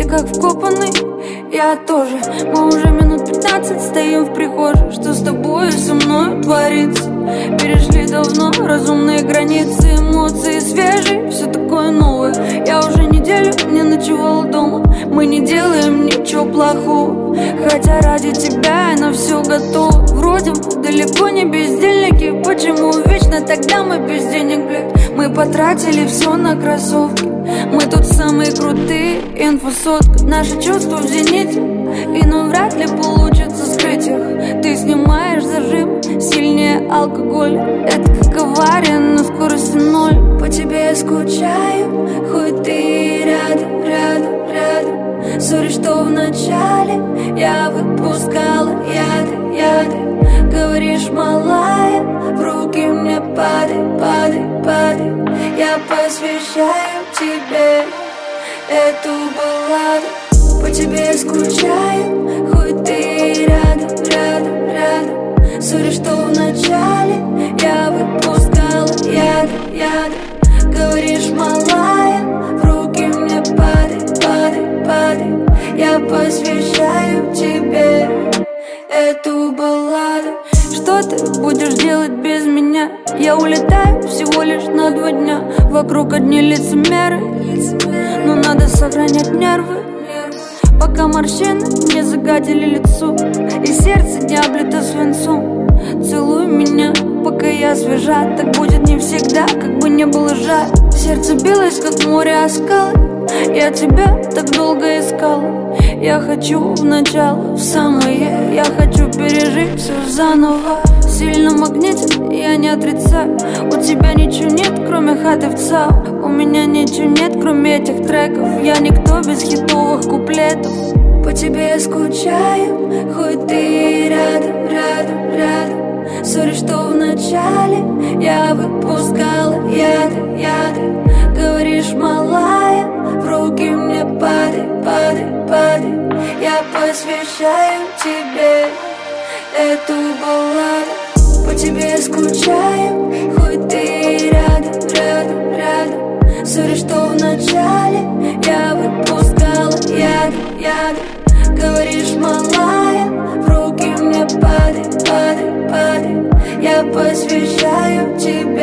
как вкопанный, я тоже. Мы уже минут 15 стоим в прихожей. Что с тобой и со мной творится? Перешли давно разумные границы, эмоции свежие, все такое новое. Я уже неделю не ночевала дома. Мы не делаем ничего плохого, хотя ради тебя я на все готова. Вроде мы далеко не бездельники. Почему вечно тогда мы без денег, блядь? Мы потратили все на кроссовки. Мы тут самые крутые, инфосотка. Наши чувства в зените, и ну вряд ли получится скрыть их. Ты снимаешь зажим сильнее алкоголя. Это как авария на скорости 0. По тебе я скучаю, хоть ты рядом, рядом, рядом. Сори, что вначале я выпускала яды, яды. Говоришь, малая, в руки мне падай, падай, падай. Я посвящаю тебе эту балладу. По тебе я скучаю, хоть ты рядом, рядом, рядом. Сори, что вначале я выпускала яды, яды. Говоришь, малая, в руки мне падай, падай, падай. Я посвящаю тебе эту балладу. Что ты будешь делать без меня? Я улетаю всего лишь на 2 дня. Вокруг одни лицемеры, но надо сохранять нервы, пока морщины не загадили лицо и сердце не облито свинцом. Целуй меня, пока я свежа. Так будет не всегда, как бы не было жаль. Сердце билось, как море о скалы. Я тебя так долго искала. Я хочу в начало, в самое. Я хочу пережить все заново. Сильно магнитит, я не отрицаю. У тебя ничего нет, кроме хаты в ЦАУ. У меня ничего нет, кроме этих треков. Я никто без хитовых куплетов. По тебе я скучаю, хоть ты рядом, рядом, рядом. Сори, что вначале я выпускала яды, яды. Говоришь, малая, в руки мне падай, падай, падай. Я посвящаю тебе эту балладу. По тебе я скучаю, хоть ты рядом, рядом, рядом. Сори, что вначале я выпускала яды, яды. Говоришь, малая, в руки мне падай, падай, падай. Я посвящаю тебе